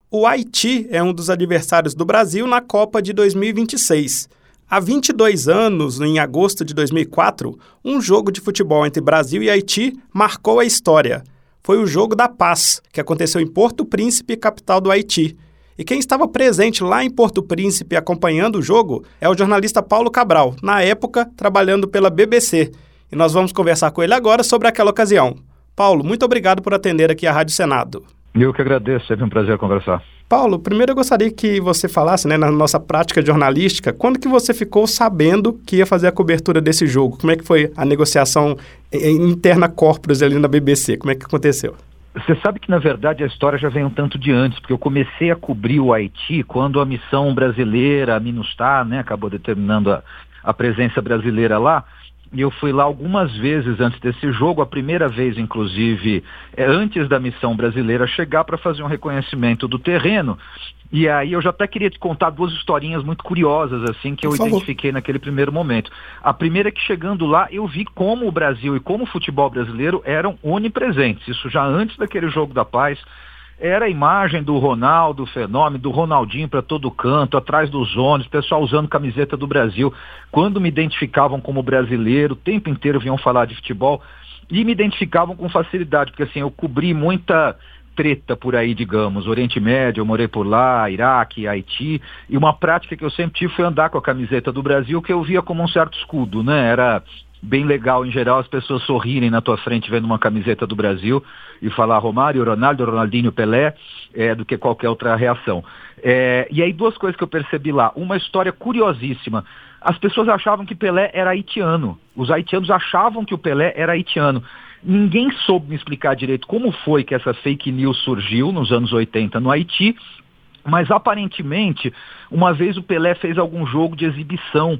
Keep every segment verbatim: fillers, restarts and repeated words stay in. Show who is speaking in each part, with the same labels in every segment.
Speaker 1: O Haiti é um dos adversários do Brasil na Copa de dois mil e vinte e seis. Há vinte e dois anos, em agosto de dois mil e quatro, um jogo de futebol entre Brasil e Haiti marcou a história. Foi o Jogo da Paz, que aconteceu em Porto Príncipe, capital do Haiti. E quem estava presente lá em Porto Príncipe acompanhando o jogo é o jornalista Paulo Cabral, na época trabalhando pela B B C. E nós vamos conversar com ele agora sobre aquela ocasião. Paulo, muito obrigado por atender aqui à Rádio Senado.
Speaker 2: Eu que agradeço, sempre um prazer conversar.
Speaker 1: Paulo, primeiro eu gostaria que você falasse, né, na nossa prática jornalística, quando que você ficou sabendo que ia fazer a cobertura desse jogo? Como é que foi a negociação interna corporis ali na B B C? Como é que aconteceu?
Speaker 2: Você sabe que, na verdade, a história já vem um tanto de antes, porque eu comecei a cobrir o Haiti quando a missão brasileira, a MINUSTAH, né, acabou determinando a, a presença brasileira lá. E eu fui lá algumas vezes antes desse jogo, a primeira vez, inclusive, é, antes da missão brasileira chegar para fazer um reconhecimento do terreno. E aí eu já até queria te contar duas historinhas muito curiosas, assim, que eu identifiquei naquele primeiro momento. A primeira é que, chegando lá, eu vi como o Brasil e como o futebol brasileiro eram onipresentes. Isso já antes daquele Jogo da Paz. Era a imagem do Ronaldo, Fenômeno, do Ronaldinho para todo canto, atrás dos ônibus, pessoal usando camiseta do Brasil. Quando me identificavam como brasileiro, o tempo inteiro vinham falar de futebol e me identificavam com facilidade, porque assim, eu cobri muita treta por aí, digamos, Oriente Médio, eu morei por lá, Iraque, Haiti, e uma prática que eu sempre tive foi andar com a camiseta do Brasil, que eu via como um certo escudo, né? Era bem legal, em geral, as pessoas sorrirem na tua frente vendo uma camiseta do Brasil e falar Romário, Ronaldo, Ronaldinho, Pelé, é, do que qualquer outra reação. É, e aí duas coisas que eu percebi lá. Uma história curiosíssima. As pessoas achavam que Pelé era haitiano. Os haitianos achavam que o Pelé era haitiano. Ninguém soube me explicar direito como foi que essa fake news surgiu nos anos oitenta no Haiti, mas aparentemente, uma vez o Pelé fez algum jogo de exibição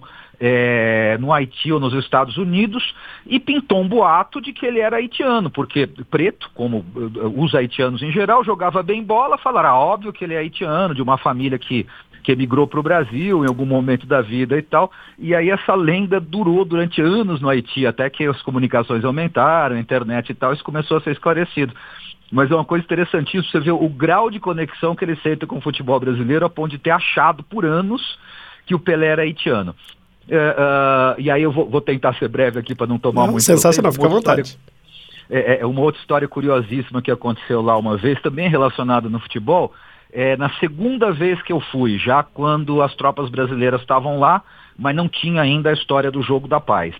Speaker 2: É, no Haiti ou nos Estados Unidos e pintou um boato de que ele era haitiano, porque preto, como os haitianos em geral, jogava bem bola, falaram, óbvio que ele é haitiano, de uma família que, que emigrou para o Brasil em algum momento da vida e tal, e aí essa lenda durou durante anos no Haiti, até que as comunicações aumentaram, a internet e tal, isso começou a ser esclarecido. Mas é uma coisa interessantíssima, você vê o grau de conexão que ele sente com o futebol brasileiro, a ponto de ter achado por anos que o Pelé era haitiano. Uh, uh, e aí eu vou, vou tentar ser breve aqui para não tomar não, muito tempo.
Speaker 1: Sensacional, fica à vontade.
Speaker 2: É, é uma outra história curiosíssima que aconteceu lá uma vez, também relacionada no futebol. É, na segunda vez que eu fui, já quando as tropas brasileiras estavam lá, mas não tinha ainda a história do Jogo da Paz.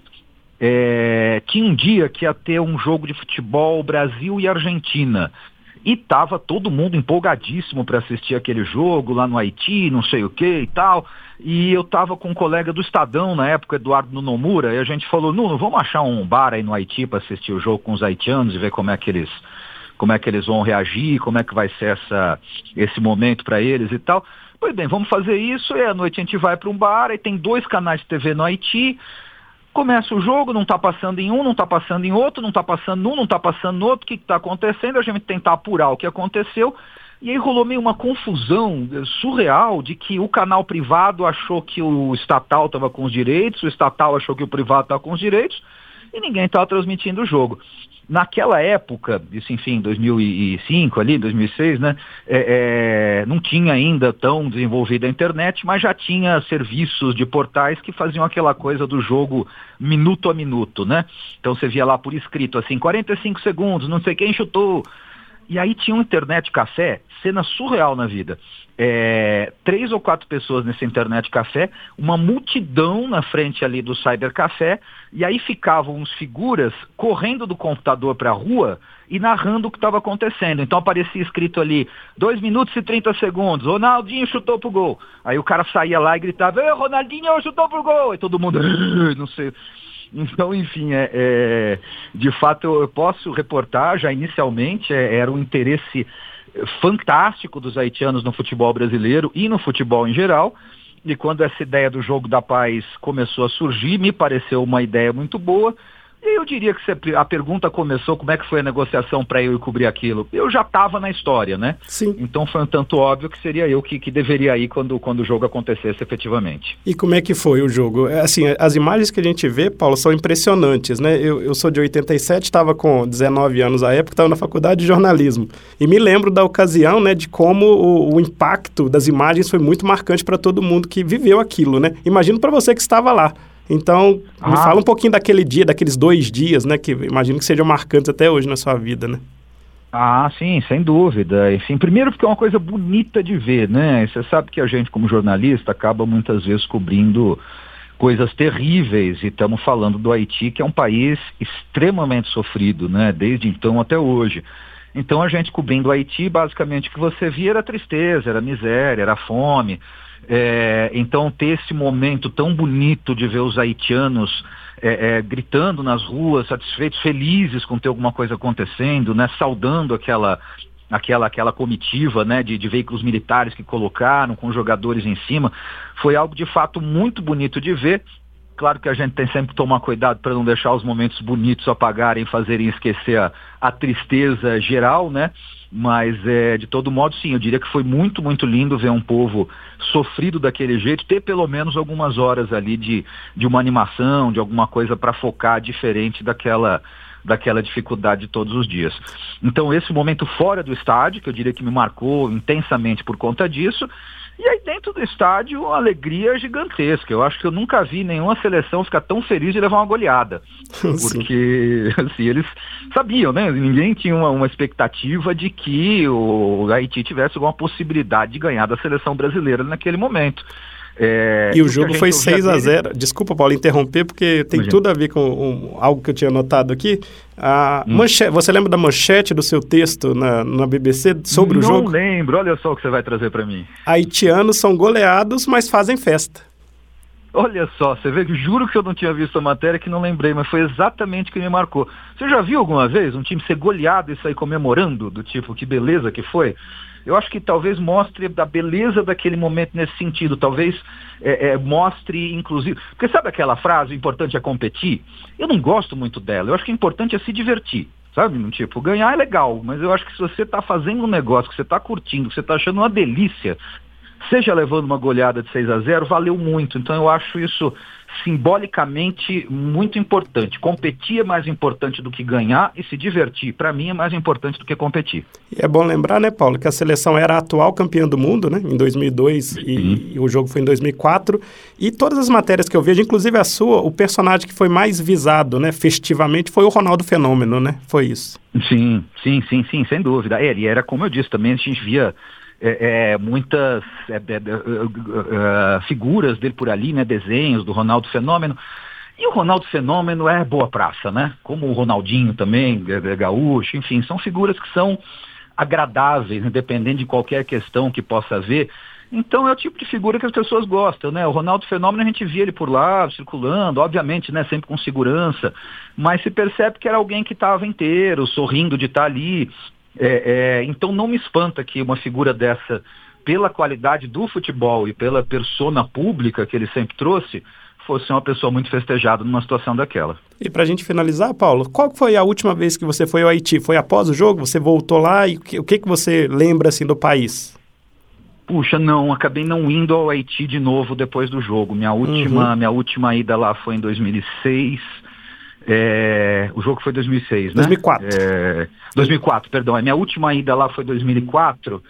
Speaker 2: É, tinha um dia que ia ter um jogo de futebol Brasil e Argentina. E estava todo mundo empolgadíssimo para assistir aquele jogo lá no Haiti, não sei o que e tal. E eu estava com um colega do Estadão na época, Eduardo Nunomura, e a gente falou, Nuno, vamos achar um bar aí no Haiti para assistir o jogo com os haitianos e ver como é que eles, como é que eles vão reagir, como é que vai ser essa, esse momento para eles e tal. Pois bem, vamos fazer isso, e à noite a gente vai para um bar, e tem dois canais de T V no Haiti. Começa o jogo, não está passando em um, não está passando em outro, não está passando num, não está passando no outro, o que está acontecendo? A gente tentar apurar o que aconteceu, e aí rolou meio uma confusão surreal de que o canal privado achou que o estatal estava com os direitos, o estatal achou que o privado estava com os direitos, e ninguém estava transmitindo o jogo. Naquela época, isso enfim, em dois mil e cinco, ali, dois mil e seis, né, é, é, não tinha ainda tão desenvolvida a internet, mas já tinha serviços de portais que faziam aquela coisa do jogo minuto a minuto, né? Então você via lá por escrito, assim, quarenta e cinco segundos, não sei quem chutou. E aí tinha um internet café, cena surreal na vida. É, três ou quatro pessoas nesse internet café, uma multidão na frente ali do cybercafé, e aí ficavam uns figuras correndo do computador para a rua e narrando o que estava acontecendo. Então aparecia escrito ali, dois minutos e trinta segundos, Ronaldinho chutou pro gol. Aí o cara saía lá e gritava, Ei, Ronaldinho chutou pro gol! E todo mundo, não sei... Então, enfim, é, é, de fato eu, eu posso reportar, já inicialmente é, era um interesse fantástico dos haitianos no futebol brasileiro e no futebol em geral, e quando essa ideia do Jogo da Paz começou a surgir, me pareceu uma ideia muito boa, E eu diria que você, a pergunta começou, como é que foi a negociação para eu ir cobrir aquilo? Eu já estava na história, né?
Speaker 1: Sim.
Speaker 2: Então foi um tanto óbvio que seria eu que, que deveria ir quando, quando o jogo acontecesse efetivamente.
Speaker 1: E como é que foi o jogo? Assim, as imagens que a gente vê, Paulo, são impressionantes, né? Eu, eu sou de oitenta e sete, estava com dezenove anos à época, estava na faculdade de jornalismo. E me lembro da ocasião, né, de como o, o impacto das imagens foi muito marcante para todo mundo que viveu aquilo, né? Imagino para você que estava lá. Então, ah. me fala um pouquinho daquele dia, daqueles dois dias, né? Que imagino que sejam marcantes até hoje na sua vida, né?
Speaker 2: Ah, sim, sem dúvida. Enfim, primeiro porque é uma coisa bonita de ver, né? Você sabe que a gente, como jornalista, acaba muitas vezes cobrindo coisas terríveis, e estamos falando do Haiti, que é um país extremamente sofrido, né? Desde então até hoje. Então, a gente cobrindo o Haiti, basicamente o que você via era tristeza, era miséria, era fome. É, então ter esse momento tão bonito de ver os haitianos é, é, gritando nas ruas, satisfeitos, felizes com ter alguma coisa acontecendo, né, saudando aquela, aquela, aquela comitiva, né, de, de veículos militares que colocaram com jogadores em cima, foi algo de fato muito bonito de ver. Claro que a gente tem sempre que tomar cuidado para não deixar os momentos bonitos apagarem, fazerem esquecer a, a tristeza geral, né? Mas, é, de todo modo, sim, eu diria que foi muito, muito lindo ver um povo sofrido daquele jeito, ter pelo menos algumas horas ali de, de uma animação, de alguma coisa para focar diferente daquela, daquela dificuldade de todos os dias. Então, esse momento fora do estádio, que eu diria que me marcou intensamente por conta disso. E aí dentro do estádio, uma alegria gigantesca. Eu acho que eu nunca vi nenhuma seleção ficar tão feliz de levar uma goleada. Porque assim, eles sabiam, né? Ninguém tinha uma, uma expectativa de que o Haiti tivesse alguma possibilidade de ganhar da seleção brasileira naquele momento. É,
Speaker 1: e o jogo foi seis a zero. Desculpa, Paulo, interromper, porque tem Imagina. tudo a ver com um, algo que eu tinha notado aqui. A hum. manchete, você lembra da manchete do seu texto na, na B B C sobre
Speaker 2: Não
Speaker 1: o jogo?
Speaker 2: Não lembro, olha só o que você vai trazer para mim.
Speaker 1: Haitianos são goleados, mas fazem festa.
Speaker 2: Olha só, você vê que juro que eu não tinha visto a matéria, que não lembrei, mas foi exatamente o que me marcou. Você já viu alguma vez um time ser goleado e sair comemorando, do tipo, que beleza que foi? Eu acho que talvez mostre a beleza daquele momento nesse sentido, talvez é, é, mostre, inclusive... Porque sabe aquela frase, o importante é competir? Eu não gosto muito dela, eu acho que o importante é se divertir, sabe? Tipo, ganhar é legal, mas eu acho que se você está fazendo um negócio, que você está curtindo, que você está achando uma delícia, seja levando uma goleada de seis a zero, valeu muito. Então eu acho isso simbolicamente muito importante. Competir é mais importante do que ganhar, e se divertir, para mim, é mais importante do que competir.
Speaker 1: E é bom lembrar, né, Paulo, que a seleção era a atual campeã do mundo, né, em dois mil e dois, e, e o jogo foi em dois mil e quatro, e todas as matérias que eu vejo, inclusive a sua, o personagem que foi mais visado, né, festivamente, foi o Ronaldo Fenômeno, né, foi isso.
Speaker 2: Sim, sim, sim, sim, sem dúvida. Ele era, como eu disse, também a gente via É, é, muitas é, é, é, figuras dele por ali, né, desenhos do Ronaldo Fenômeno, e o Ronaldo Fenômeno é boa praça, né, como o Ronaldinho também, é, é gaúcho, enfim, são figuras que são agradáveis, independente de qualquer questão que possa haver. Então é o tipo de figura que as pessoas gostam, né? O Ronaldo Fenômeno, a gente via ele por lá, circulando, obviamente, né, sempre com segurança, mas se percebe que era alguém que estava inteiro, sorrindo de estar ali. É, é, então não me espanta que uma figura dessa, pela qualidade do futebol e pela persona pública que ele sempre trouxe, fosse uma pessoa muito festejada numa situação daquela.
Speaker 1: E pra gente finalizar, Paulo, qual foi a última vez que você foi ao Haiti? Foi após o jogo? Você voltou lá e o que, o que, que você lembra assim do país?
Speaker 2: Puxa, não, acabei não indo ao Haiti de novo depois do jogo. Minha última, uhum. minha última ida lá foi em dois mil e seis. É, o jogo foi dois mil e seis, né?
Speaker 1: dois mil e quatro.
Speaker 2: É, dois mil e quatro, perdão. A minha última ida lá foi dois mil e quatro,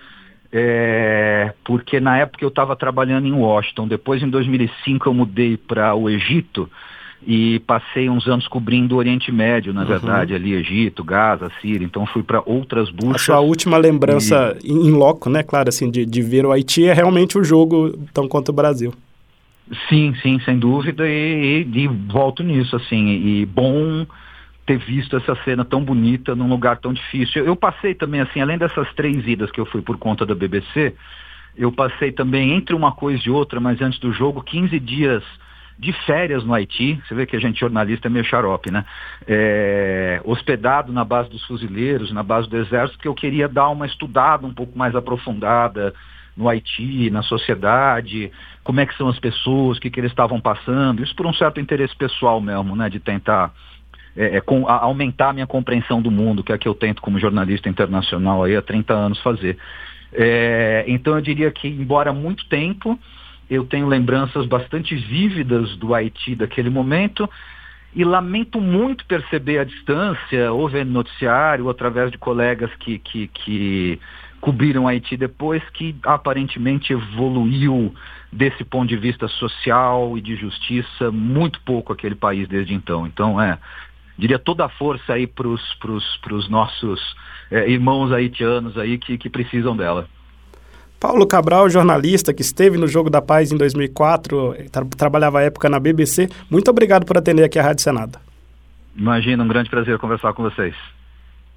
Speaker 2: é, porque na época eu estava trabalhando em Washington. Depois, em dois mil e cinco, eu mudei para o Egito e passei uns anos cobrindo o Oriente Médio, na uhum. verdade, ali, Egito, Gaza, Síria. Então fui para outras buchas.
Speaker 1: A sua última lembrança e... em loco, né, claro, assim, de, de ver o Haiti é realmente o jogo tão contra o Brasil.
Speaker 2: Sim, sim, sem dúvida, e, e, e volto nisso, assim, e bom ter visto essa cena tão bonita num lugar tão difícil. Eu, eu passei também, assim, além dessas três idas que eu fui por conta da B B C, eu passei também, entre uma coisa e outra, mas antes do jogo, quinze dias de férias no Haiti. Você vê que a gente jornalista é meio xarope, né? É, hospedado na base dos fuzileiros, na base do exército, porque eu queria dar uma estudada um pouco mais aprofundada no Haiti, na sociedade, como é que são as pessoas, o que, que eles estavam passando, isso por um certo interesse pessoal mesmo, né, de tentar é, é, com, a, aumentar a minha compreensão do mundo, que é a que eu tento como jornalista internacional aí há trinta anos fazer. É, então eu diria que, embora há muito tempo, eu tenho lembranças bastante vívidas do Haiti daquele momento, e lamento muito perceber a distância, ou vendo noticiário, ou através de colegas que, que, que cobriram Haiti depois, que aparentemente evoluiu desse ponto de vista social e de justiça muito pouco aquele país desde então. Então, é, diria toda a força aí para os nossos é, irmãos haitianos aí que, que precisam dela.
Speaker 1: Paulo Cabral, jornalista que esteve no Jogo da Paz em dois mil e quatro, tra trabalhava à época na B B C, muito obrigado por atender aqui a Rádio Senado.
Speaker 2: Imagina, um grande prazer conversar com vocês.